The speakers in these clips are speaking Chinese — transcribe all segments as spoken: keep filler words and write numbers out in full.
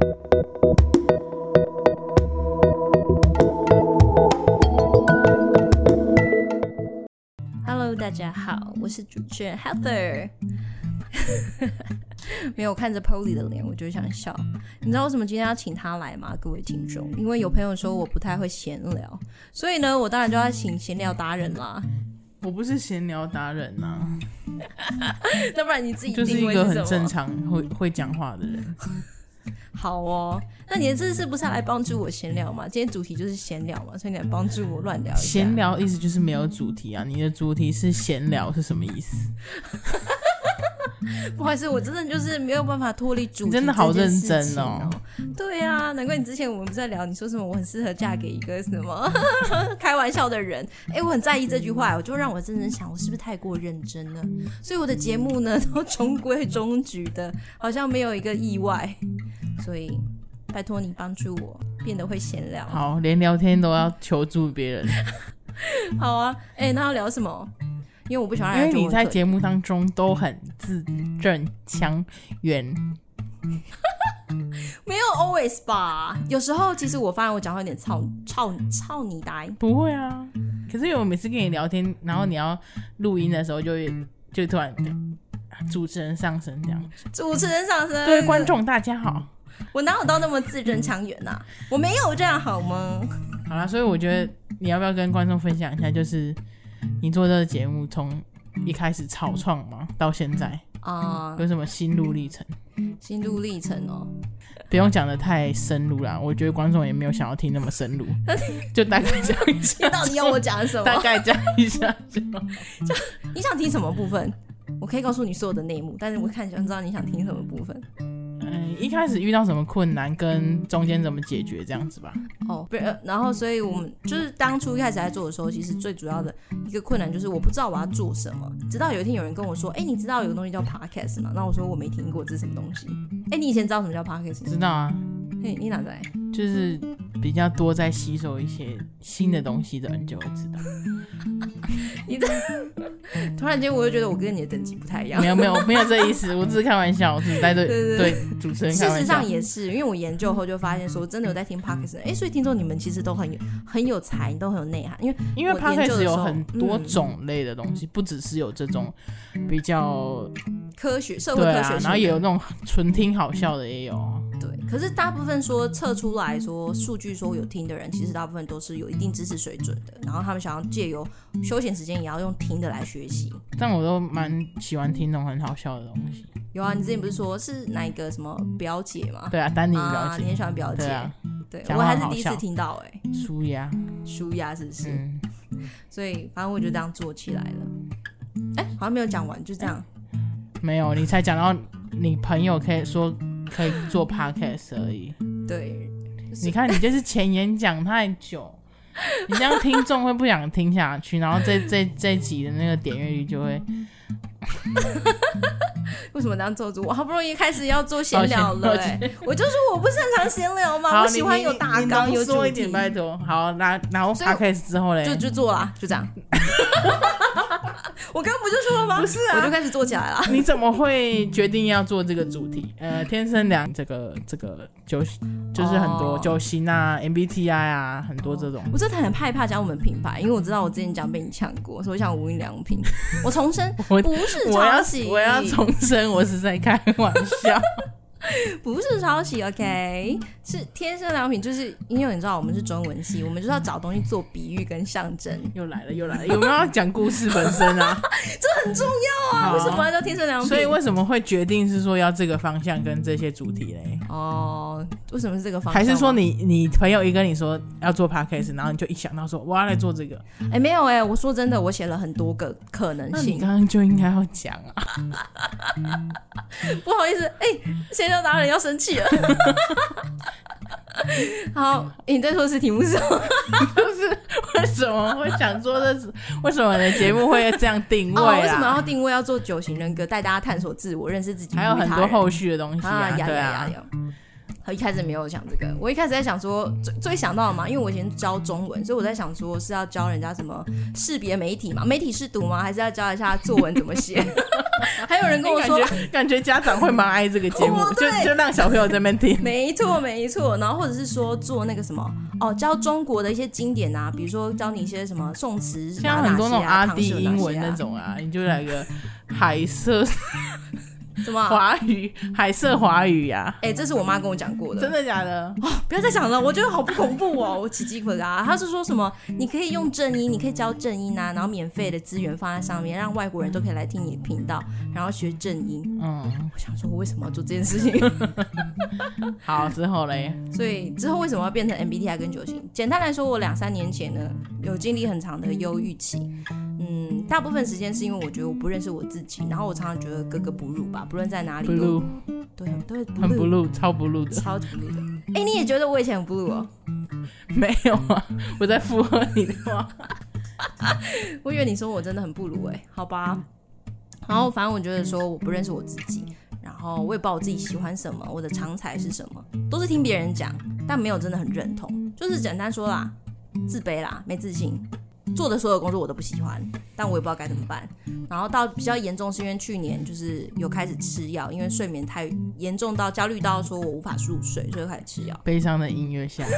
Hello， 大家好，我是主持人 Heather 没有看着 Polly 的脸我就想笑。你知道为什么今天要请他来吗？各位听众，因为有朋友说我不太会闲聊，所以呢我当然就要请闲聊达人啦。 我不是闲聊达人啊那不然你自己就是一个很正常会会讲话的人。 好哦，那你这次不是要来帮助我闲聊吗？今天主题就是闲聊嘛，所以你来帮助我乱聊一下。 闲聊意思就是没有主题啊，你的主题是闲聊是什么意思？ 不好意思，我真的就是没有办法脱离主题。 你真的好认真哦。 对啊，难怪你之前我们不是在聊，你说什么我很适合嫁给一个什么开玩笑的人。哎，我很在意这句话，我就让我认真想，我是不是太过认真了？所以我的节目呢都中规中矩的，好像没有一个意外。所以拜托你帮助我变得会闲聊。 好，连聊天都要求助别人。 好啊，哎，那要聊什么？因为我不喜欢让人， 因为你在节目当中都很字正腔圆。 没有 always 吧，有时候其实我发现我讲话有点操操操你呆。 不会啊，可是我每次跟你聊天，然后你要录音的时候就会就突然主持人上身这样。 主持人上身， 各位观众大家好。 我哪有到那么字正腔圆啊？我没有这样好吗？ 好啦，所以我觉得你要不要跟观众分享一下，就是你做这个节目从一开始草创嘛到现在啊、uh, 有什么心路历程？ 心路历程哦， 不用讲得太深入啦，我觉得观众也没有想要听那么深入，就大概讲一下。 你到底要我讲什么？ 大概讲一下就就你想听什么部分？我可以告诉你所有的内幕，但是我看想知道你想听什么部分。 嗯，一开始遇到什么困难，跟中间怎么解决，这样子吧。 哦，然后所以我们就是当初一开始在做的时候，其实最主要的一个困难就是我不知道我要做什么。直到有一天有人跟我说：“哎、欸，你知道有个东西叫 podcast 吗？”然后我说我没听过，这是什么东西？哎、欸，你以前知道什么叫 podcast 吗？ 知道啊。 嘿，你哪在？ 就是比较多在吸收一些新的东西的人就会知道。 你这突然间我就觉得我跟你的等级不太一样。 没有没有没有这意思，我只是开玩笑，我只是在对对对主持人开玩笑。 事实上也是，因为我研究后就发现说，真的有在听 podcast， 哎、欸，所以听说你们其实都很有很有才，都很有内涵。因为因为 podcast 有很多种类的东西，嗯、不只是有这种比较科学社会科学性的、 啊，然后也有那种纯听好笑的也有。 对，可是大部分说测出来说数据说有听的人，其实大部分都是有一定知识水准的，然后他们想要借由休闲时间也要用听的来学习。 但我都蛮喜欢听那种很好笑的东西。 有啊，你之前不是说是哪一个什么表姐吗？ 对啊，丹尼表姐、啊， 你很喜欢表姐。 对啊， 对，我还是第一次听到哎、欸。 舒压， 舒压是不是？ 嗯， 所以反正我就这样做起来了。哎、欸，好像没有讲完，就这样。 没有，你才讲到你朋友可以说可以做 podcast 而已。 对， 你看你就是前言讲太久，你这样听众会不想听下去，然后这这这集的那个点阅率就会。 为什么这样做主？我好不容易开始要做闲聊了、欸，我就说我不擅长闲聊嘛，我喜欢有大纲有主题。 说一点拜托。好，然然后 podcast 之后嘞， 就就做啦，就这样。我刚刚不就说了吗？ 不是啊， 我就开始做起来了。 你怎么会决定要做这个主题？呃，天生良这个这个就就是很多九型啊、M B T I 啊，很多这种。 我真的很害怕讲我们品牌，因为我知道我之前讲被你抢过，所以我想无印良品。我重申，不是抄袭。 我要重申，我是在开玩笑。 不是抄袭 OK， 是天生良品，就是因为你知道我们是中文系，我们就是要找东西做比喻跟象征。 又来了又来了，有没有要讲故事本身啊？ 这很重要啊，为什么要叫天生良品？ 所以为什么会决定是说要这个方向跟这些主题嘞？ 哦，为什么是这个方向？ 还是说你你朋友一跟你说要做 podcast， 然后你就一想到说我要来做这个？ 哎、欸，没有哎、欸，我说真的，我写了很多个可能性。 那你刚刚就应该要讲啊。 不好意思，哎、欸，闲聊达人要生气了。好，欸、你再说是题目是什么？ 就是为什么会想做这？为什么你的节目会这样定位啊、 哦？为什么要定位要做九型人格，带大家探索自我、认识自己， 还有很多后续的东西啊？ 啊呀对啊。 呀呀呀一开始没有想这个，我一开始在想说最最想到的嘛，因为我以前教中文，所以我在想说是要教人家什么识别媒体嘛，媒体识读吗？还是要教一下作文怎么写？还有人跟我说， 感觉, 感觉家长会蛮爱这个节目，就就让小朋友在那边听。 没错没错，然后或者是说做那个什么哦，教中国的一些经典啊，比如说教你一些什么宋词， 像很多那种阿弟英文那种啊，你就来个海色。什么华语海色华语呀、啊？ 哎、欸，这是我妈跟我讲过的。 真的假的？ 哦，不要再讲了，我觉得好不恐怖哦，我起鸡皮疙瘩。她是说什么？你可以用正音，你可以教正音啊，然后免费的资源放在上面，让外国人都可以来听你的频道，然后学正音。嗯，我想说，我为什么要做这件事情？ 好，之后嘞？ 所以之后为什么要变成 M B T I 跟九型？简单来说，我两三年前呢，有经历很长的忧郁期。嗯，大部分时间是因为我觉得我不认识我自己，然后我常常觉得格格不入吧，不论在哪里都 blue， 对，都会 blue， 很 blue， 超 blue 的， 超 blue 的。哎、欸，你也觉得我以前很 blue 哦？ 没有啊，我在附和你的话。 我以为你说我真的很不如哎、欸，好吧。然后反正我觉得说我不认识我自己，然后我也不知道我自己喜欢什么，我的长才是什么，都是听别人讲，但没有真的很认同。就是简单说啦，自卑啦，没自信。做的所有工作我都不喜欢，但我也不知道该怎么办。然后到比较严重是因为去年就是有开始吃药，因为睡眠太严重到焦虑到说我无法入睡，所以开始吃药。 悲伤的音乐下，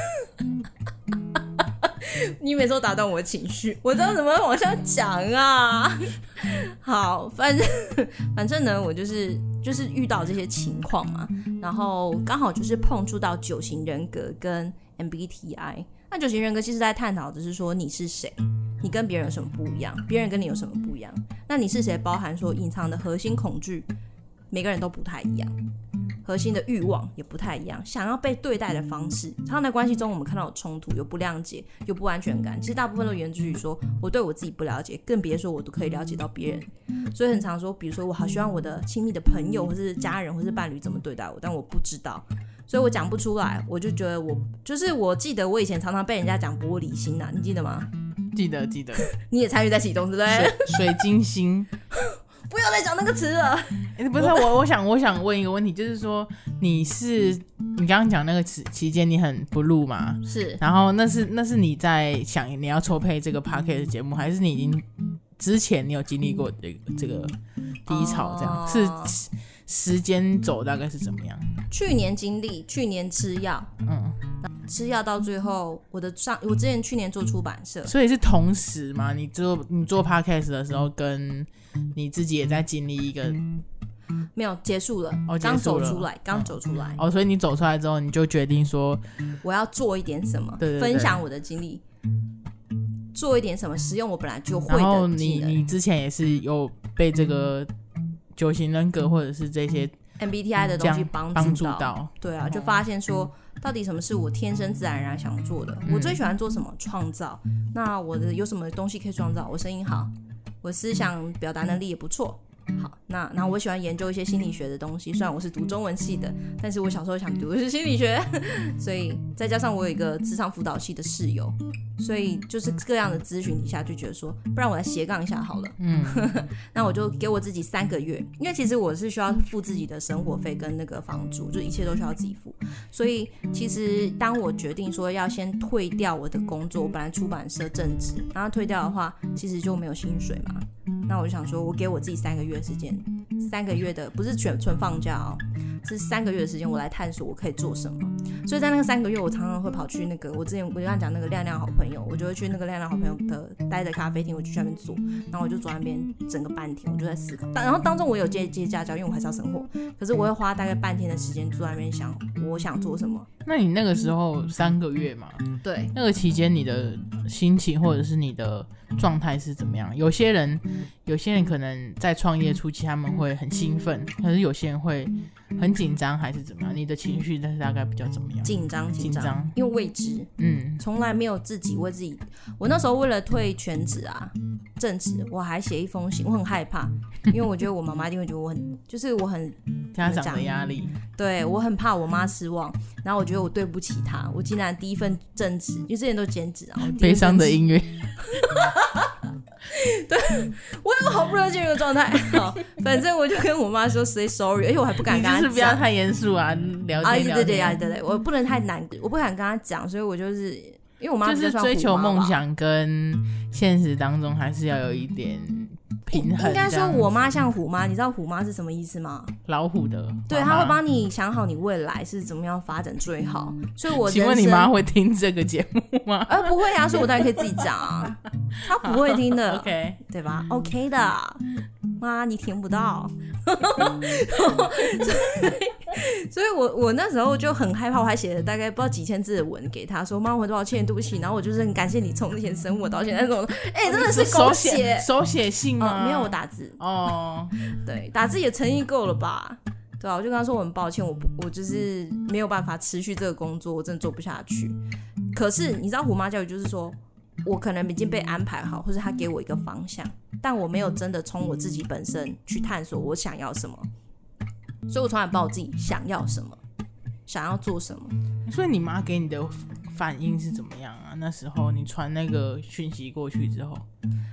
你每次都打断我的情绪，我知道怎么往下讲啊。好，反正反正呢，我就是就是遇到这些情况嘛，然后刚好就是碰触到九型人格跟 M B T I。那九型人格其实在探讨的是说你是谁，你跟别人有什么不一样，别人跟你有什么不一样。那你是谁包含说隐藏的核心恐惧，每个人都不太一样，核心的欲望也不太一样，想要被对待的方式，常常在关系中我们看到有冲突，有不谅解，有不安全感，其实大部分都源自于说我对我自己不了解，更别说我都可以了解到别人。所以很常说，比如说我好希望我的亲密的朋友或是家人或是伴侣怎么对待我，但我不知道，所以我讲不出来。我就觉得我就是我记得我以前常常被人家讲玻璃心啊，你记得吗？ 记得记得。 你也参与在其中对不对？ 水, 水晶心。 不要再讲那个词了。 欸、不是我，我想我想问一个问题，就是说你是你刚刚讲那个词期间你很 blue 嘛？是。然后那是那是你在想你要筹配这个 podcast 的节目，还是你已经之前你有经历过这个这个低潮？这样、哦、是时间走大概是怎么样？ 去年经历，去年吃药，嗯，吃药到最后，我的上我之前去年做出版社， 所以是同时吗？你做你做 podcast 的时候跟你自己也在经历一个， 没有结束了，哦，刚走出来，刚走出来， 哦，所以你走出来之后，你就决定说我要做一点什么，对对对，分享我的经历，做一点什么，使用我本来就会的技能。 然后你你之前也是有被这个九型人格或者是这些 M B T I 的东西帮 助, 帮助到， 对啊，就发现说到底什么是我天生自然而然想做的。我最喜欢做什么？创造。那我的有什么东西可以创造？我声音好，我思想表达能力也不错。好，那然后我喜欢研究一些心理学的东西，虽然我是读中文系的，但是我小时候想读的是心理学，所以再加上我有一个职场辅导系的室友，所以就是各样的咨询底下就觉得说，不然我来斜杠一下好了。嗯，那我就给我自己三个月，因为其实我是需要付自己的生活费跟那个房租，就一切都需要自己付，所以其实当我决定说要先退掉我的工作，我本来出版社正职，然后退掉的话，其实就没有薪水嘛。那我就想说，我给我自己三个月的时间，三个月的不是全纯放假哦，是三个月的时间，我来探索我可以做什么。所以在那个三个月，我常常会跑去那个我之前我刚刚讲那个亮亮好朋友，我就会去那个亮亮好朋友的待的咖啡厅，我就去那边坐，然后我就坐在那边整个半天，我就在思考。然后当中我有接接家教，因为我还是要生活，可是我会花大概半天的时间坐在那边想我想做什么。 那你那个时候三个月嘛， 对， 那个期间你的心情或者是你的状态是怎么样？有些人有些人可能在创业初期他们会很兴奋，可是有些人会很紧张还是怎么样？你的情绪大概比较怎么样？ 紧张紧张，因为未知，嗯，从来没有自己为自己。我那时候为了退全职啊正职，我还写一封信，我很害怕，因为我觉得我妈妈一定会觉得我很就是我很家长的压力， 对，我很怕我妈失望，然后我觉得我对不起她，我竟然第一份正职，因为之前都兼职啊， 悲伤的音乐对，我有好不容易进入的状态。好，反正我就跟我妈说 say sorry， 而且我还不敢跟她讲。 你就是不要太严肃啊，聊天聊天。 啊，对对对对对，我不能太难，我不敢跟她讲，所以我就是因为我妈就是追求梦想跟现实当中还是要有一点平衡。 应该说我妈像虎妈，你知道虎妈是什么意思吗？ 老虎的妈妈， 对，她会帮你想好你未来是怎么样发展最好。所以我请问你妈会听这个节目吗？ 呃，不会啊，所以我当然可以自己讲啊。她不会听的 ，OK， 对吧 ？OK 的，妈，你听不到。所以我我那时候就很害怕，我还写了大概不知道几千字的文给他说，妈，我很抱歉，对不起，然后我就是很感谢你从前生我到现在这种，哎、欸，真的是狗血手写信吗、 哦？没有，我打字哦， 对，打字也诚意够了吧？对啊，我就跟他说我很抱歉，我我就是没有办法持续这个工作，我真的做不下去。可是你知道虎妈教育就是说，我可能已经被安排好，或者他给我一个方向，但我没有真的从我自己本身去探索我想要什么。所以我从来不知道我自己想要什么，想要做什么。 所以你妈给你的反应是怎么样啊？那时候你传那个讯息过去之后，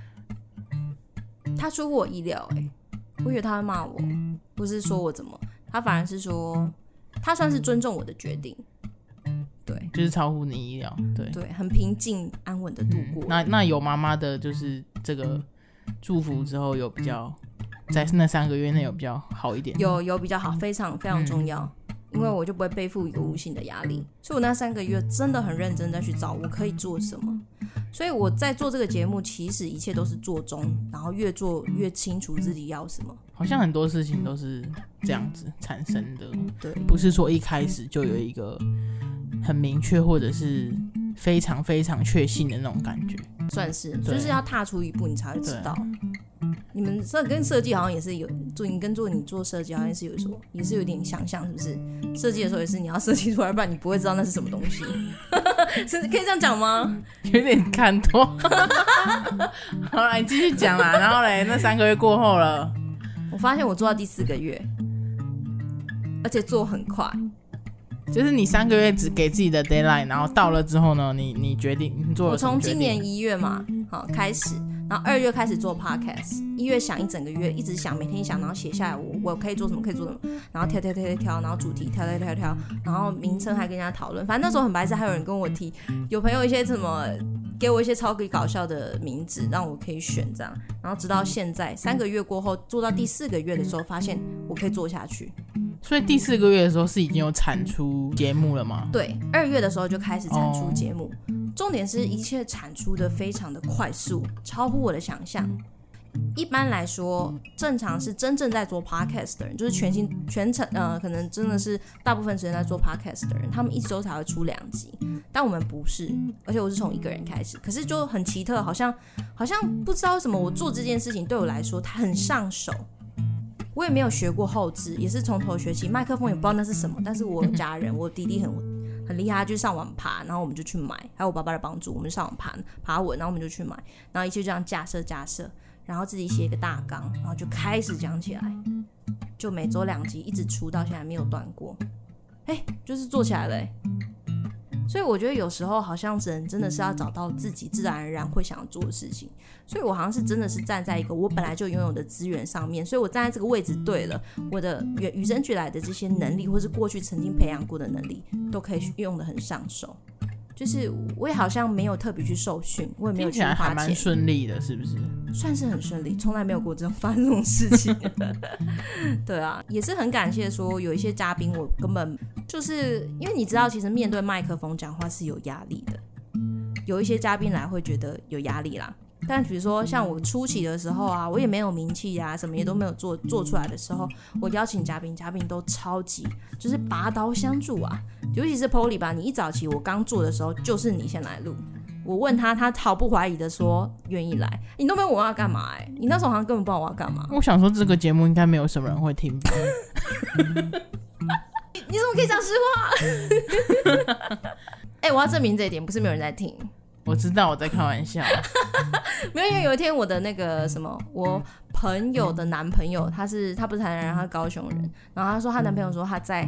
她出乎我意料、欸，我以为她会骂我，不是说我怎么，她反而是说她算是尊重我的决定，对， 就是超乎你意料，对对，很平静安稳的度过。 嗯、那那有妈妈的就是这个祝福之后，有比较。在那三个月内有比较好一点， 有有比较好，非常非常重要、嗯，因为我就不会背负一个无形的压力，所以我那三个月真的很认真在去找我可以做什么。所以我在做这个节目，其实一切都是做中，然后越做越清楚自己要什么。 好像很多事情都是这样子产生的， 对， 不是说一开始就有一个很明确或者是非常非常确信的那种感觉， 算是，就是要踏出一步你才会知道。你们这跟设计好像也是有做，你跟做你做设计好像是有说，也是有点想象，是不是？设计的时候也是你要设计出来，不然你不会知道那是什么东西。是可以这样讲吗？ 有点看多。好啦，你继续讲啦。然后嘞，那三个月过后了， 我发现我做到第四个月，而且做很快。 就是你三个月只给自己的 deadline， 然后到了之后呢，你你决定你做了什么决定？ 我从今年一月嘛，好开始。然后二月开始做 podcast， 一月想一整个月，一直想，每天想，然后写下来我我可以做什么，可以做什么，然后挑挑挑挑挑，然后主题挑挑挑挑，然后名称还跟人家讨论。反正那时候很白痴，还有人跟我提，有朋友一些什么给我一些超级搞笑的名字让我可以选这样。然后直到现在三个月过后，做到第四个月的时候，发现我可以做下去。 所以第四个月的时候是已经有产出节目了吗？ 对，二月的时候就开始产出节目。Oh.重点是一切产出的非常的快速，超乎我的想象。一般来说，正常是真正在做 podcast 的人，就是全心全程呃，可能真的是大部分时间在做 podcast 的人，他们一周才会出两集。但我们不是，而且我是从一个人开始，可是就很奇特，好像好像不知道为什么，我做这件事情对我来说，它很上手。我也没有学过后制，也是从头学起，麦克风也不知道那是什么，但是我有家人，我弟弟很。很厉害，他就上网爬，然后我们就去买，还有我爸爸的帮助，我们就上网爬爬文，然后我们就去买，然后一切就这样架设架设，然后自己写一个大纲，然后就开始讲起来，就每周两集一直出到现在没有断过，哎，就是做起来了哎。所以我觉得有时候好像人真的是要找到自己自然而然会想要做的事情，所以我好像是真的是站在一个我本来就拥有的资源上面，所以我站在这个位置对了，我的与生俱来的这些能力或是过去曾经培养过的能力都可以用得很上手，就是我也好像没有特别去受训，我也没有去花钱， 听起来还蛮顺利的，是不是？ 算是很顺利，从来没有过这种发生这种事情。对啊，也是很感谢说有一些嘉宾，我根本就是因为你知道，其实面对麦克风讲话是有压力的，有一些嘉宾来会觉得有压力啦。但比如说像我初期的时候啊，我也没有名气啊，什么也都没有做做出来的时候，我邀请嘉宾，嘉宾都超级就是拔刀相助啊。尤其是 Polly 吧，你一早期我刚做的时候，就是你先来录。我问他，他毫不怀疑的说愿意来。你都没问我要干嘛哎、欸？你那时候好像根本不知道我要干嘛。 我想说这个节目应该没有什么人会听吧？ 你, 你怎么可以讲实话？哎、欸，我要证明这一点，不是没有人在听。 我知道我在开玩笑。 没有，因为有一天我的那个什么，我朋友的男朋友，他是他不是台南人，他是高雄人，然后他说他男朋友说他在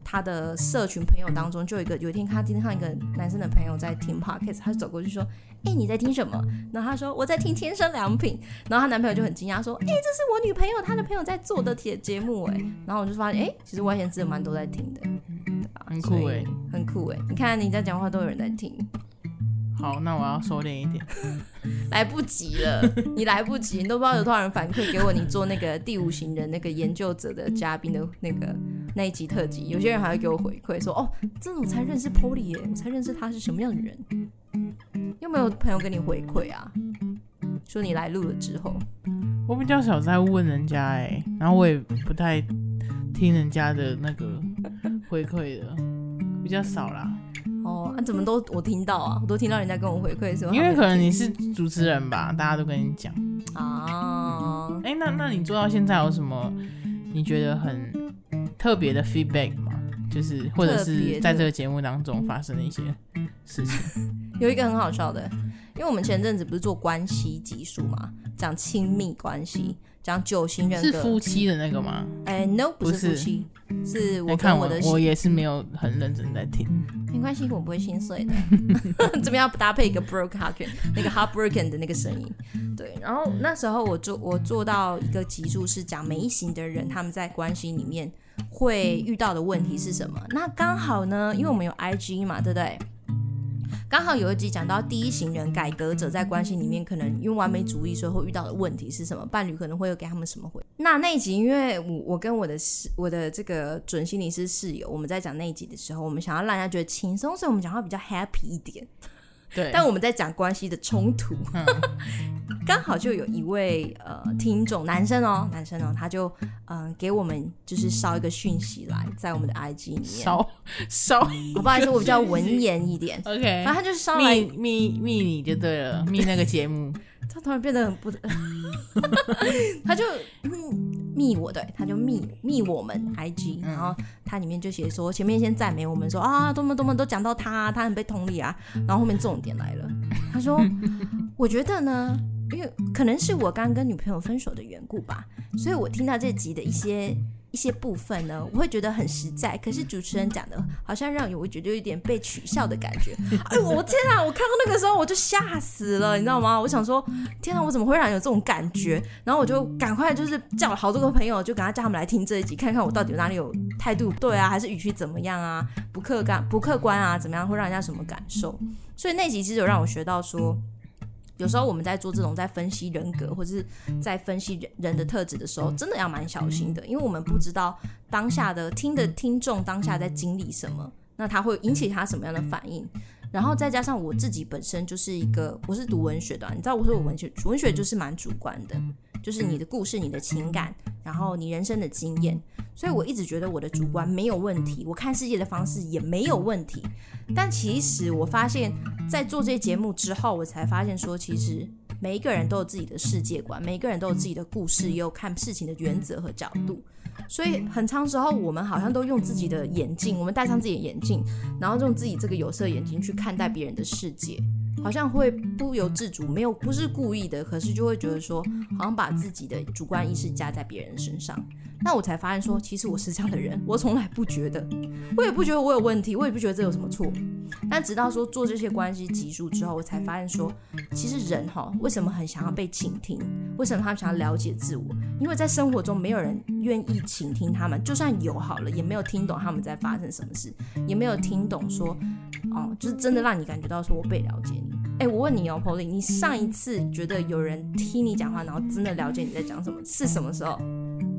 他的社群朋友当中，就有一个有一天他听到一个男生的朋友在听 podcast， 他就走过去说：“哎、欸，你在听什么？”然后他说：“我在听天生良品。”然后她男朋友就很惊讶说：“哎、欸，这是我女朋友，她的朋友在做的节目哎。”然后我就发现，哎、欸，其实外县市蛮多在听的，对吧？ 很酷哎， 很酷哎！你看你在讲话都有人在听。 好，那我要收敛一点。 来不及了，你来不及，你都不知道有多少人反馈给我，你做那个第五型人那个研究者的嘉宾的那个那一集特辑，有些人还会给我回馈说，哦，这种我才认识 Polly 耶，我才认识他是什么样的人。有没有朋友跟你回馈啊？说你来录了之后， 我比较少在问人家哎，然后我也不太听人家的那个回馈的，比较少啦。 哦，啊、怎么都我听到啊，我都听到人家跟我回馈说， 因为可能你是主持人吧，大家都跟你讲啊。 哎、欸，那那你做到现在有什么你觉得很特别的 feedback 吗？就是或者是在这个节目当中发生的一些事情。 有一个很好笑的，因为我们前阵子不是做关系集数嘛，讲亲密关系，讲九型人格， 是夫妻的那个吗？ 哎、欸、，no， 不是夫妻，是, 是我跟我的、欸、 我, 我也是没有很认真在听。 没关系，我不会心碎的。这边要搭配一个 broke heart 那个 heartbroken 的那个声音。对，然后那时候我做我做到一个集数是讲每一型的人他们在关系里面会遇到的问题是什么。那刚好呢，因为我们有 I G 嘛，对不对？刚好有一集讲到第一型人改革者在关系里面可能因为完美主义所以会遇到的问题是什么，伴侣可能会有给他们什么回。那那一集因为 我, 我跟我的我的这个准心理师室友，我们在讲那一集的时候，我们想要让人家觉得轻松，所以我们讲话比较 happy 一点。 对， 但我们在讲关系的冲突，刚、嗯、好就有一位呃听众，男生哦，男生哦，他就嗯、呃、给我们就是烧一个讯息来，在我们的 I G 里面烧烧， 不好意思，我比较文言一点 ，OK， 反正他就是烧来密密密你就对了，密那个节目， 他突然变得很不，他就密我，对，他就密密我们 I G， 然后他里面就写说，前面先赞美我们说啊，多么多么都讲到他，他很被同理啊，然后后面重点来了，他说，我觉得呢，因为可能是我刚跟女朋友分手的缘故吧，所以我听到这集的一些一些部分呢，我会觉得很实在，可是主持人讲的好像让我觉得有点被取笑的感觉。哎，我天啊！我看到那个时候我就吓死了，你知道吗？我想说，天啊，我怎么会让人有这种感觉？然后我就赶快就是叫了好多个朋友，就赶快叫他们来听这一集，看看我到底哪里有态度不对啊，还是语气怎么样啊，不客观不客观啊，怎么样会让人家什么感受？所以那集其实有让我学到说，有时候我们在做这种在分析人格或者是在分析 人, 人的特质的时候，真的要蛮小心的，因为我们不知道当下的听的听众当下在经历什么，那他会引起他什么样的反应。然后再加上我自己本身就是一个，我是读文学的、啊，你知道我说我文学文学就是蛮主观的，就是你的故事、你的情感，然后你人生的经验，所以我一直觉得我的主观没有问题，我看世界的方式也没有问题。但其实我发现在做这些节目之后，我才发现说，其实每一个人都有自己的世界观，每一个人都有自己的故事，也有看事情的原则和角度。所以很长时候我们好像都用自己的眼镜，我们戴上自己的眼镜，然后用自己这个有色眼镜去看待别人的世界，好像会不由自主，没有不是故意的，可是就会觉得说好像把自己的主观意识加在别人身上。那我才发现说，其实我是这样的人，我从来不觉得，我也不觉得我有问题，我也不觉得这有什么错。但直到说做这些关系集数之后，我才发现说，其实人哈为什么很想要被倾听，为什么他们想要了解自我，因为在生活中没有人愿意倾听他们，就算有好了，也没有听懂他们在发生什么事，也没有听懂说哦，就是真的让你感觉到说我被了解你。哎，我问你哦 Polly， 你上一次觉得有人听你讲话，然后真的了解你在讲什么，是什么时候？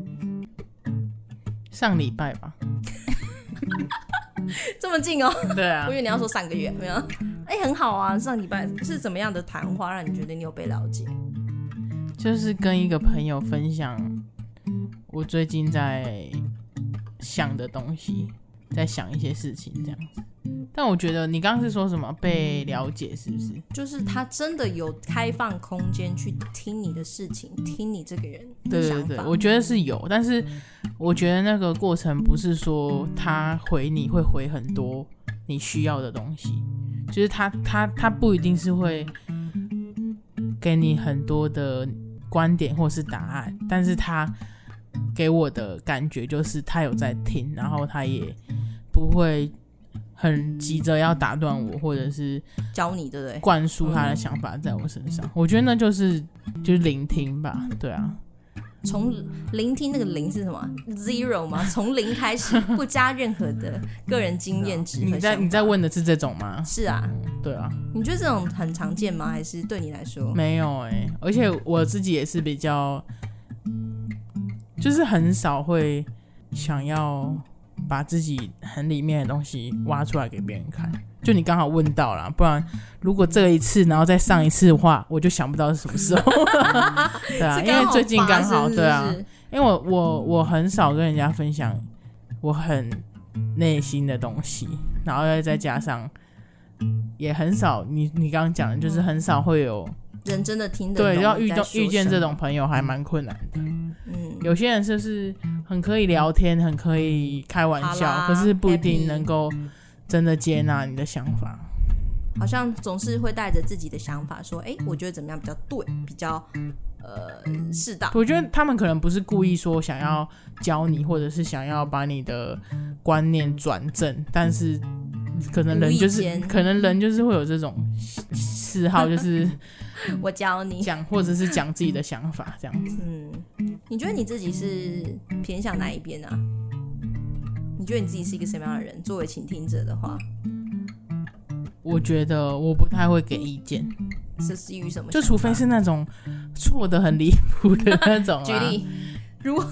上礼拜吧。 这么近哦？ 对啊， 我以为你要说上个月，没有。哎，很好啊，上礼拜是怎么样的谈话让你觉得你有被了解？ 就是跟一个朋友分享我最近在想的东西，在想一些事情这样子。但我觉得你刚刚是说什么被了解，是不是？ 就是他真的有开放空间去听你的事情，听你这个人的想法。 对对对，我觉得是有，但是我觉得那个过程不是说他回你会回很多你需要的东西，就是他他他不一定是会给你很多的观点或是答案，但是他给我的感觉就是他有在听，然后他也不会很急着要打断我，或者是教你，对不对？ 灌输他的想法在我身上，嗯、我觉得那就是就是聆听吧，对啊。 从聆听那个零是什么 ？zero 吗？从零开始，不加任何的个人经验值。 你在你在问的是这种吗？ 是啊， 嗯、对啊。 你觉得这种很常见吗？还是对你来说没有哎、欸？而且我自己也是比较，就是很少会想要把自己很里面的东西挖出来给别人看。就你刚好问到啦，不然如果这一次然后再上一次的话，我就想不到是什么时候。对啊，因为最近刚好，对啊，因为我我我很少跟人家分享我很内心的东西，然后再加上也很少，你你刚刚讲的就是很少会有人真的听得懂， 对，要遇到遇见这种朋友还蛮困难的。嗯，有些人就是很可以聊天，很可以开玩笑，可是不一定能够真的接纳你的想法。 好像总是会带着自己的想法说，哎，我觉得怎么样比较对，比较呃适当。 我觉得他们可能不是故意说想要教你，或者是想要把你的观念转正，但是可能人就是可能人就是会有这种嗜好，就是我教你讲，或者是讲自己的想法这样子。 嗯，你觉得你自己是偏向哪一边啊？你觉得你自己是一个什么样的人？作为倾听者的话， 我觉得我不太会给意见， 是基于什么？ 就除非是那种错的很离谱的那种、啊。 举例，如何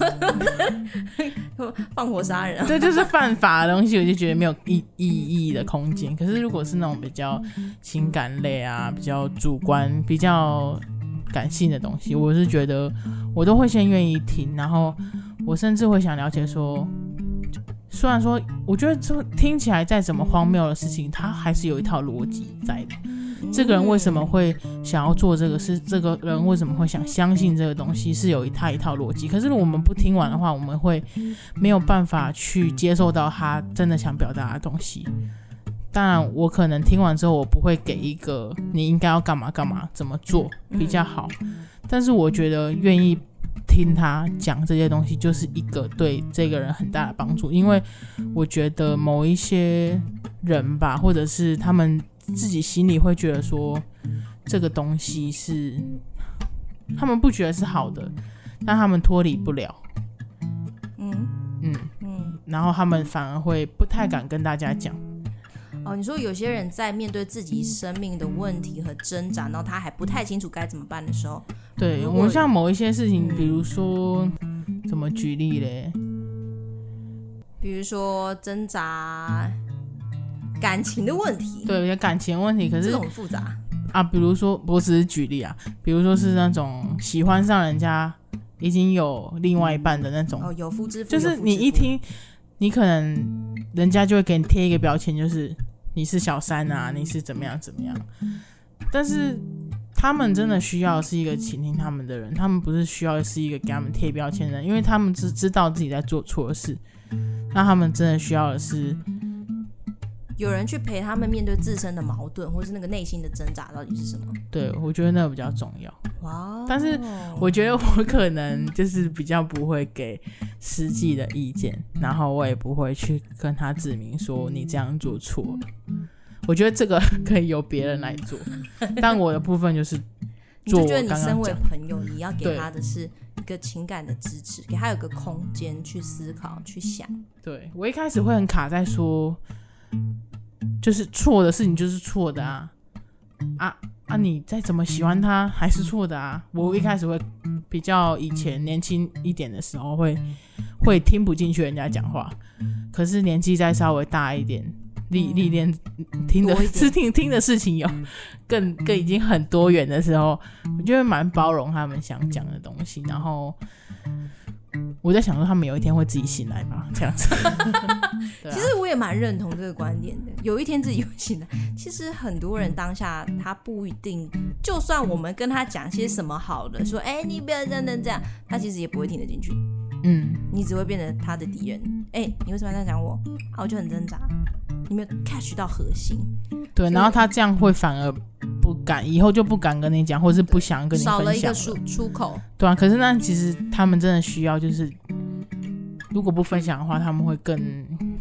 放火杀人、啊？ 对，就是犯法的东西，我就觉得没有意意义的空间。可是如果是那种比较情感类啊、比较主观、比较感性的东西，我是觉得我都会先愿意听，然后我甚至会想了解说。虽然说我觉得这听起来再怎么荒谬的事情，它还是有一套逻辑在的。这个人为什么会想要做这个事，这个人为什么会想相信这个东西，是有一套一套逻辑。可是我们不听完的话，我们会没有办法去接受到他真的想表达的东西。当然我可能听完之后，我不会给一个你应该要干嘛干嘛怎么做比较好，但是我觉得愿意听他讲这些东西就是一个对这个人很大的帮助。因为我觉得某一些人吧，或者是他们自己心里会觉得说这个东西是他们不觉得是好的，但他们脱离不了，嗯嗯嗯，然后他们反而会不太敢跟大家讲。 哦，你说有些人在面对自己生命的问题和挣扎，然后他还不太清楚该怎么办的时候， 对，我们像某一些事情，比如说怎么举例嘞？ 比如说挣扎感情的问题， 对，有些感情问题，可是这种很复杂啊。比如说，我只是举例啊，比如说是那种喜欢上人家已经有另外一半的那种， 哦，有夫之妇， 就是你一听，你可能人家就会给你贴一个标签，就是你是小三啊，你是怎么样怎么样。但是他们真的需要的是一个倾听他们的人，他们不是需要的是一个给他们贴标签的人，因为他们只知道自己在做错事。那他们真的需要的是有人去陪他们面对自身的矛盾，或是那个内心的挣扎到底是什么。 对，我觉得那个比较重要。 哇！ 但是我觉得我可能就是比较不会给实际的意见，然后我也不会去跟他指明说你这样做错了。我觉得这个可以由别人来做，但我的部分就是做我刚刚讲。你就觉得你身为朋友，你要给他的是一个情感的支持，给他有个空间去思考、去想。 对，我一开始会很卡在说，就是错的事情就是错的啊啊啊！你再怎么喜欢他还是错的啊！我一开始会比较以前年轻一点的时候会会听不进去人家讲话，可是年纪再稍微大一点。历历练听的是听听的事情有更更已经很多元的时候，我就会蛮包容他们想讲的东西。然后我在想说，他们有一天会自己醒来吧，这样子。啊、 其实我也蛮认同这个观点的，有一天自己会醒来。其实很多人当下他不一定，就算我们跟他讲些什么好的，说哎、欸、你不要这样这样，他其实也不会听得进去。嗯，你只会变成他的敌人。哎、欸，你为什么要这样讲我？啊，我就很挣扎。你没有 catch 到核心， 对，然后他这样会反而不敢，以后就不敢跟你讲，或是不想跟你分享了， 少了一个出出口， 对啊。可是那其实他们真的需要，就是如果不分享的话，他们会更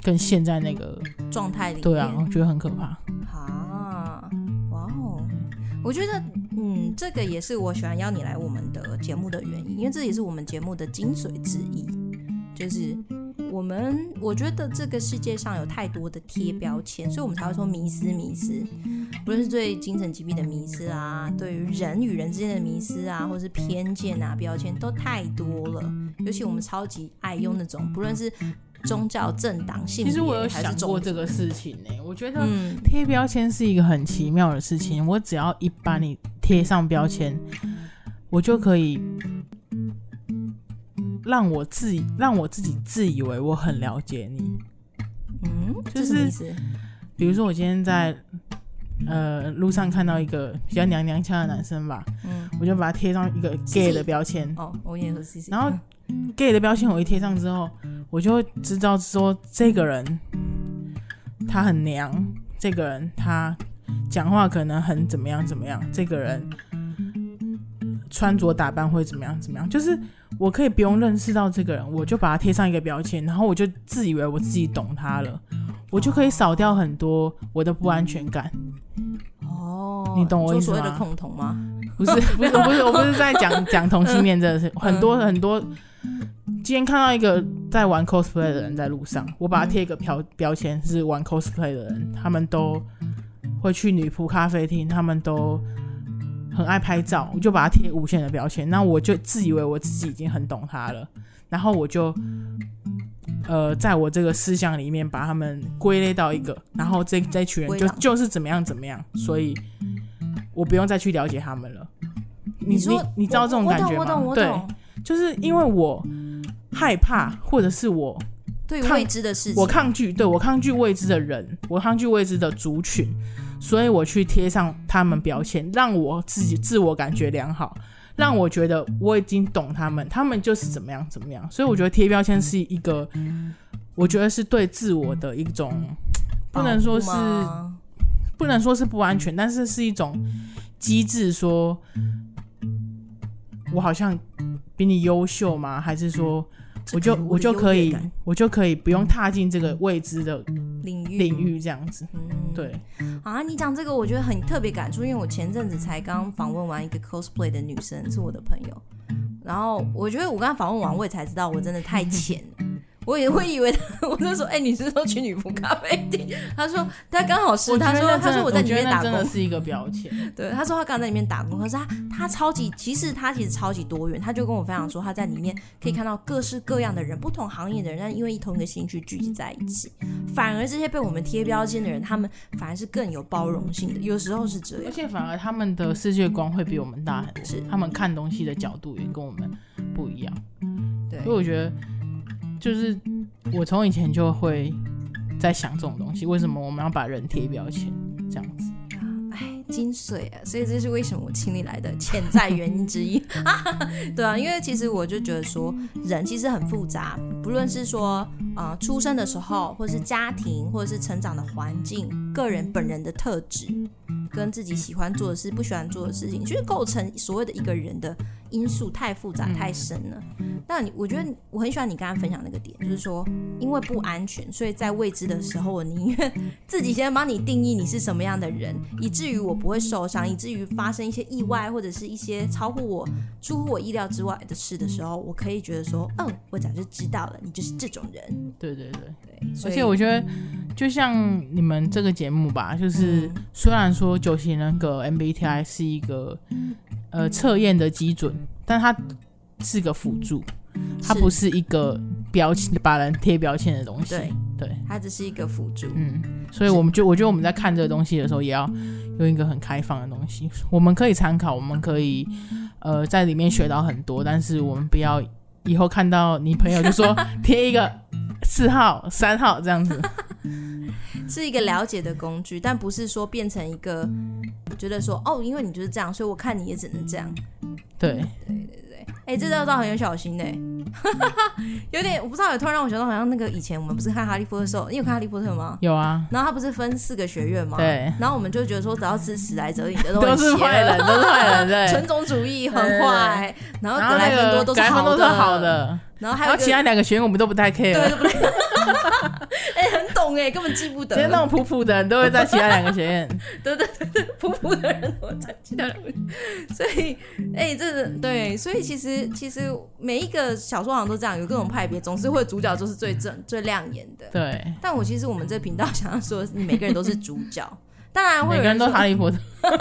更陷在那个状态里面。 对啊，我觉得很可怕。 啊，哇哦，我觉得嗯，这个也是我喜欢邀你来我们的节目的原因，因为这也是我们节目的精髓之一，就是我们我觉得这个世界上有太多的贴标签，所以我们才会说迷思迷思，不论是对精神疾病的迷思啊，对于人与人之间的迷思啊，或是偏见啊，标签都太多了。尤其我们超级爱用那种，不论是宗教、政党、性别， 其实我有想过这个事情呢、欸。我觉得贴标签是一个很奇妙的事情。我只要一把你贴上标签，我就可以让我自己让我自己自以为我很了解你。 嗯， 就是这什么意思？ 比如说我今天在呃路上看到一个比较娘娘腔的男生吧，嗯，我就把他贴上一个 gay 的标签。 哦，我也和 C C。 然后 gay 的标签我一贴上之后，我就会知道说这个人他很娘，这个人他讲话可能很怎么样怎么样，这个人穿着打扮会怎么样怎么样，就是我可以不用认识到这个人，我就把他贴上一个标签，然后我就自以为我自己懂他了，我就可以少掉很多我的不安全感。 哦， 你懂我意思吗？ 所谓的恐同吗？ 不是，不是，不是，我不是在讲讲同性恋，真的是很多很多。今天看到一个在玩 cosplay 的人在路上，我把他贴一个标标签是玩 cosplay 的人，他们都会去女仆咖啡厅，他们都很爱拍照，我就把他贴无限的标签，那我就自以为我自己已经很懂他了，然后我就呃，在我这个思想里面把他们归类到一个，然后这这群人就就是怎么样怎么样，所以我不用再去了解他们了。你你说你, 你知道这种感觉吗？ 我懂我懂我懂。 对，就是因为我害怕，或者是我对未知的事情， 我抗拒，对我抗拒未知的人，我抗拒未知的族群，所以我去贴上他们标签，让我自己自我感觉良好，让我觉得我已经懂他们，他们就是怎么样怎么样。所以我觉得贴标签是一个，我觉得是对自我的一种，不能说是不能说是不安全，但是是一种机制，说我好像比你优秀吗？还是说我就我就可以我就可以不用踏进这个未知的领域领域这样子。嗯，对啊，你讲这个我觉得很特别感触，因为我前阵子才刚访问完一个 cosplay 的女生，是我的朋友，然后我觉得我刚刚访问完，我也才知道我真的太浅了。我也会以为他，我就说，哎、欸，你是说去女仆咖啡厅？他说他刚好是，他说他说我在里面打工， 真的是一个标签。 对，他说他刚在里面打工，可是他他超级，其实他其实超级多元。他就跟我分享说，他在里面可以看到各式各样的人，不同行业的人，但因为同一个兴趣聚集在一起，反而这些被我们贴标签的人，他们反而是更有包容性的。有时候是这样， 而且反而他们的世界观会比我们大很多， 是他们看东西的角度也跟我们不一样。 对， 所以我觉得。就是我从以前就会在想这种东西，为什么我们要把人贴标签这样子？ 哎，精髓啊！所以这是为什么我请你来的潜在原因之一。对啊，因为其实我就觉得说，人其实很复杂，不论是说呃出生的时候，或是家庭，或者是成长的环境，个人本人的特质，跟自己喜欢做的事、不喜欢做的事情，就是构成所谓的一个人的因素太复杂、太深了。那你，我觉得我很喜欢你刚刚分享那个点，就是说，因为不安全，所以在未知的时候，我宁愿自己先帮你定义你是什么样的人，以至于我不会受伤，以至于发生一些意外或者是一些超乎我、出乎我意料之外的事的时候，我可以觉得说，嗯，我早就知道了，你就是这种人。 对对对对， 而且我觉得，就像你们这个节目吧，就是虽然说九型人格 M B T I 是一个呃测验的基准，但它是个辅助，它不是一个标签，把人贴标签的东西。 对对， 它只是一个辅助。 嗯，所以我们就我觉得我们在看这个东西的时候，也要用一个很开放的东西。我们可以参考，我们可以呃在里面学到很多，但是我们不要以后看到你朋友就说贴一个四号、三号这样子。 是一个了解的工具，但不是说变成一个觉得说哦，因为你就是这样，所以我看你也只能这样。 对对对对，哎、欸，这招倒很有小心哎、欸，有点我不知道，突然让我想到好像那个以前我们不是看哈利波特的时候，你有看哈利波特吗？ 有啊。 然后他不是分四个学院吗？ 对。 然后我们就觉得说，只要吃史莱哲林的都很都是坏人，都是坏人，对。 纯种主义很坏，然后格莱芬多都是好的， 格莱芬多都是好的。 然后还有然后其他两个学院我们都不太 care， 对，都不太。哎、欸， 懂哎，根本记不得。 其实那种普普的人都会在其他两个学院。 对对对对，普普的人都会在其他两个。所以，哎、欸，这个对，所以其实其实每一个小说好像都这样，有各种派别，总是会主角就是最正最亮眼的。 对。 但我其实我们这频道想要说的是，你每个人都是主角。当然会有人每个人都哈利波特。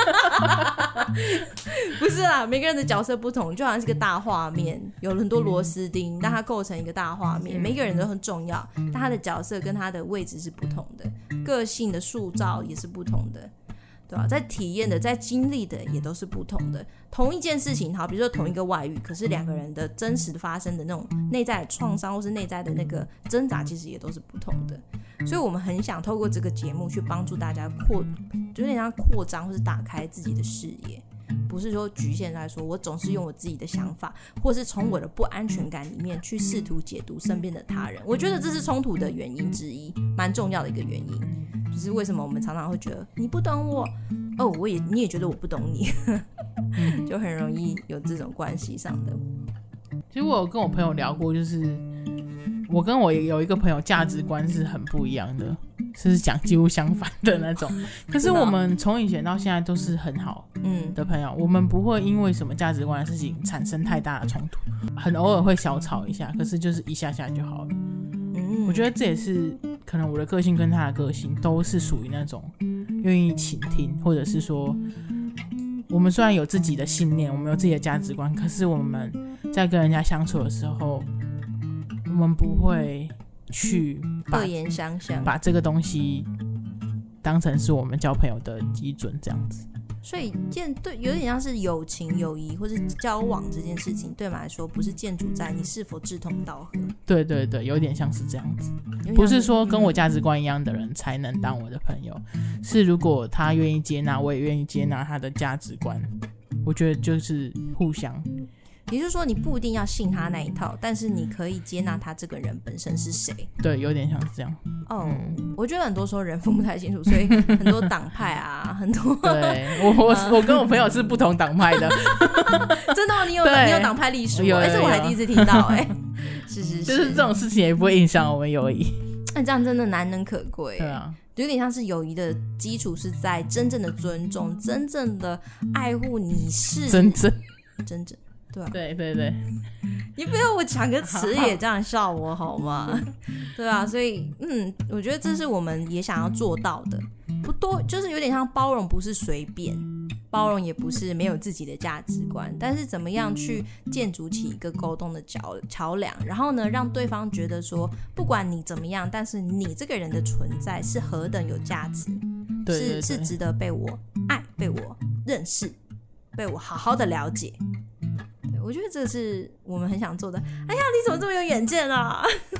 不是啦，每个人的角色不同，就好像是个大画面，有很多螺丝钉，但它构成一个大画面，每个人都很重要，但他的角色跟他的位置是不同的，个性的塑造也是不同的，对吧？在体验的，在经历的也都是不同的。同一件事情，好，比如说同一个外遇，可是两个人的真实发生的那种内在的创伤，或是内在的那个挣扎，其实也都是不同的。所以我们很想透过这个节目去帮助大家扩，就有点像扩张或是打开自己的视野，不是说局限在说我总是用我自己的想法，或是从我的不安全感里面去试图解读身边的他人。我觉得这是冲突的原因之一，蛮重要的一个原因，就是为什么我们常常会觉得你不懂我，哦，我也你也觉得我不懂你，就很容易有这种关系上的。 其实我有跟我朋友聊过，就是我跟我有一个朋友价值观是很不一样的，是讲几乎相反的那种。可是我们从以前到现在都是很好的朋友，我们不会因为什么价值观的事情产生太大的冲突，很偶尔会小吵一下，可是就是一下下就好了。我觉得这也是可能我的个性跟他的个性都是属于那种愿意倾听，或者是说我们虽然有自己的信念，我们有自己的价值观，可是我们在跟人家相处的时候，我们不会去恶言相向， 把这个东西当成是我们交朋友的基准这样子。 所以对，有点像是友情、友谊或是交往这件事情，对我们来说不是建筑在你是否志同道合。 对对对，有点像是这样子，不是说跟我价值观一样的人才能当我的朋友，是如果他愿意接纳，我也愿意接纳他的价值观，我觉得就是互相。 也就是说，你不一定要信他那一套，但是你可以接纳他这个人本身是谁。 对，有点像是这样。 哦、嗯，我觉得很多时候人分不太清楚，所以很多党派啊，很多。 对，我我我跟我朋友是不同党派的。 真的、哦，你有你有党派历史、哦？ 有， 哎、欸，这我还第一次听到、欸，哎，是是是， 就是这种事情也不会影响我们友谊。 那、欸、这样真的难能可贵。 对啊。 有点像是友谊的基础是在真正的尊重，真正的爱护你是真正真正。对, 啊、 对对对， 你不要我抢个词也这样笑我好吗？对啊，所以嗯，我觉得这是我们也想要做到的，不多就是有点像包容，不是随便包容，也不是没有自己的价值观，但是怎么样去建筑起一个沟通的桥桥梁，然后呢，让对方觉得说，不管你怎么样，但是你这个人的存在是何等有价值， 对对对， 是是值得被我爱、被我认识、被我好好的了解。我觉得这是我们很想做的。哎呀，你怎么这么有远见啊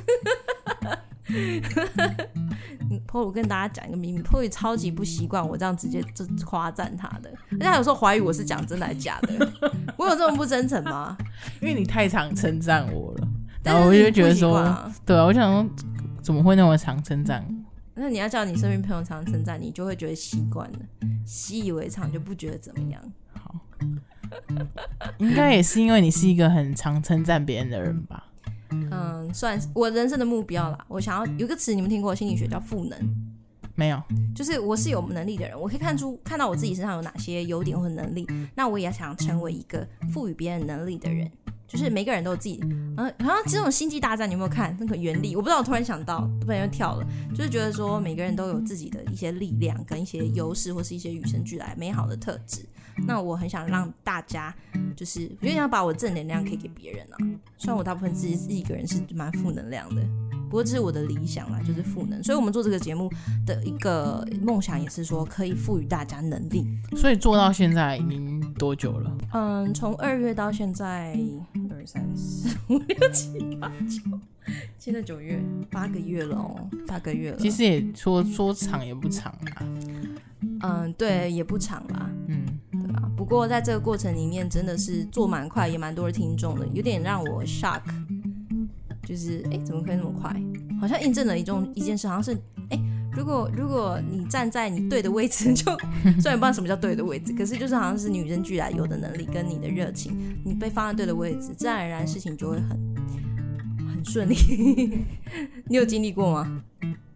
？Polo 跟大家讲一个秘密 ，Polo 超级不习惯我这样直接就夸赞他的，而且他有时候怀疑我是讲真的还是假的。我有这么不真诚吗？ 因为你太常称赞我了，然后我就觉得说，啊对啊，我想说怎么会那么常称赞我？ 那你要叫你身边朋友常称赞你，就会觉得习惯了，习以为常，就不觉得怎么样。 好。应该也是因为你是一个很常称赞别人的人吧。 嗯，算是我人生的目标啦。我想要有个词，你们听过心理学叫赋能？ 没有，就是我是有能力的人，我可以看出看到我自己身上有哪些优点或能力，那我也想成为一个赋予别人能力的人。就是每个人都有自己，嗯，好像这种星际大战你有没有看那个原力？我不知道，我突然想到，不然又跳了，就是觉得说每个人都有自己的一些力量跟一些优势，或是一些与生俱来美好的特质。那我很想让大家，就是有点想把我正能量可以给别人啊。虽然我大部分自己自己一个人是蛮负能量的，不过这是我的理想啦，就是赋能。所以我们做这个节目的一个梦想也是说，可以赋予大家能力。 所以做到现在已经多久了？ 嗯，从二月到现在，二三四五六七八九，现在九月，八个月了哦，八个月了。 其实也说说长也不长啊。 嗯，对，也不长啦。 嗯， 对吧？不过在这个过程里面，真的是做蛮快，也蛮多的听众的，有点让我 shock。就是哎，怎么可以那么快？好像印证了一种一件事，好像是哎，如果如果你站在你对的位置就，就虽然不知道什么叫对的位置，可是就是好像是与生俱来有的能力跟你的热情，你被放在对的位置，自然而然事情就会很很顺利。你有经历过吗？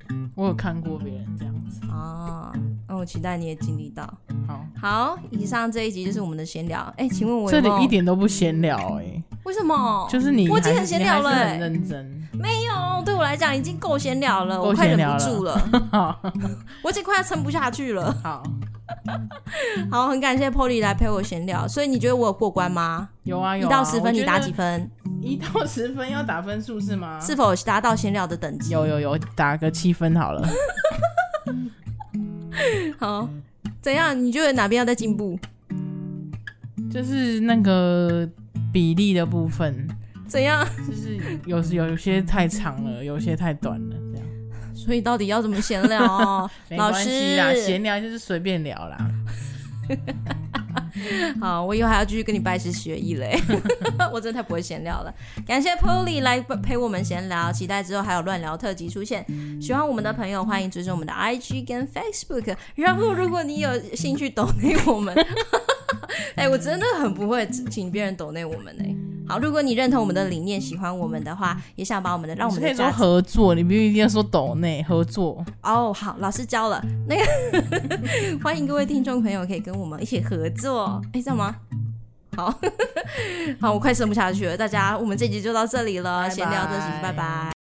我有看过别人这样子啊，那我期待你也经历到。 好， 好，以上这一集就是我们的闲聊。哎、欸，请问我有这没有里一点都不闲聊哎、欸？ 为什么？ 就是你， 我已经很闲聊了、欸， 很认真。 没有，对我来讲已经够闲聊了，我快忍不住了，我已经快要撑不下去了。 好， 好，很感谢 Polly 来陪我闲聊。所以你觉得我有过关吗？ 有啊有啊， 一到十分你打几分？ 一到十分要打分数是吗？ 是否达到闲聊的等级？ 有有有，打个七分好了。 好，怎样？你觉得哪边要再进步？ 就是那个比例的部分。 怎样？ 就是有有些太长了，有些太短了，这样。 所以到底要怎么闲聊哦？ 没关系啦，闲聊就是随便聊啦。 好，我以后还要继续跟你拜师学艺嘞。我真的太不会闲聊了。感谢 Polly 来陪我们闲聊，期待之后还有乱聊特辑出现。喜欢我们的朋友，欢迎追踪我们的 I G 跟 Facebook。然后，如果你有兴趣抖内我们，哎、欸，我真的很不会请别人抖内我们呢、欸。好，如果你认同我们的理念，喜欢我们的话，也想把我们的让我们的可以说合作，你不一定要说抖内合作哦。好，老师教了，那个欢迎各位听众朋友可以跟我们一起合作，哎，这样吗？好，好，我快撑不下去了，大家，我们这集就到这里了，闲聊这集，拜拜。